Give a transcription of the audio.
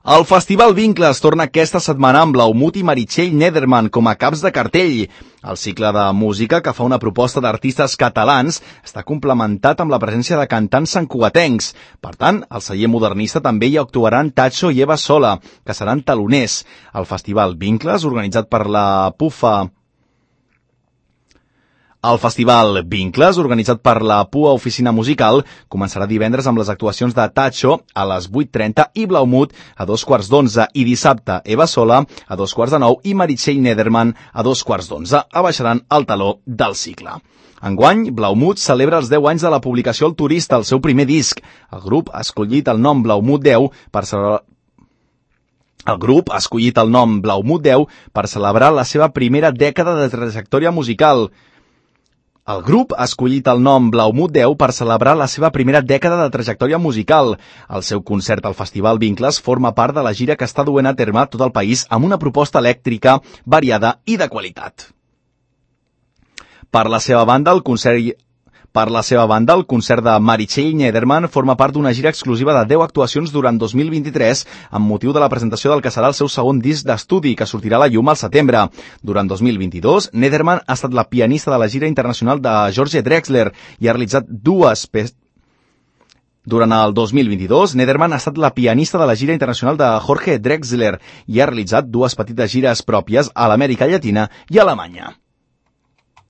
El Festival Vincles torna aquesta setmana amb Blaumut i Meritxell Nederman com a caps de cartell. El cicle de música, que fa una proposta d'artistes catalans, està complementat amb la presència de cantants santcugatencs. Per tant, al celler modernista també hi actuaran Tacho i Eva Sola, que seran teloners. El Festival Vincles, organitzat per la PUA Oficina Musical, començarà divendres amb les actuacions de Tacho a les 8:30 i Blaumut a 11:15 i dissabte Eva Sola a 8:45 i Meritxell Nederman a 11:15. Abaixaran el taló del cicle. Enguany, Blaumut celebra els 10 anys de la publicació El Turista, el seu primer disc. El grup ha escollit el nom Blaumut 10 per celebrar la seva primera dècada de trajectòria musical. El grup ha escollit el nom Blaumut 10 per celebrar la seva primera dècada de trajectòria musical. El seu concert al Festival Vincles forma part de la gira que està duent a terme a tot el país amb una proposta elèctrica, variada i de qualitat. Per la seva banda, el concert de Meritxell Nederman forma part d'una gira exclusiva de 10 actuacions durant 2023 amb motiu de la presentació del que serà el seu segon disc d'estudi, que sortirà a la llum al setembre. Durant 2022, Nederman ha estat la pianista de la gira internacional de George Drexler i ha realitzat Durant el 2022, Nederman ha estat la pianista de la gira internacional de Jorge Drexler i ha realitzat dues petites gires pròpies a l'Amèrica Llatina i a Alemanya.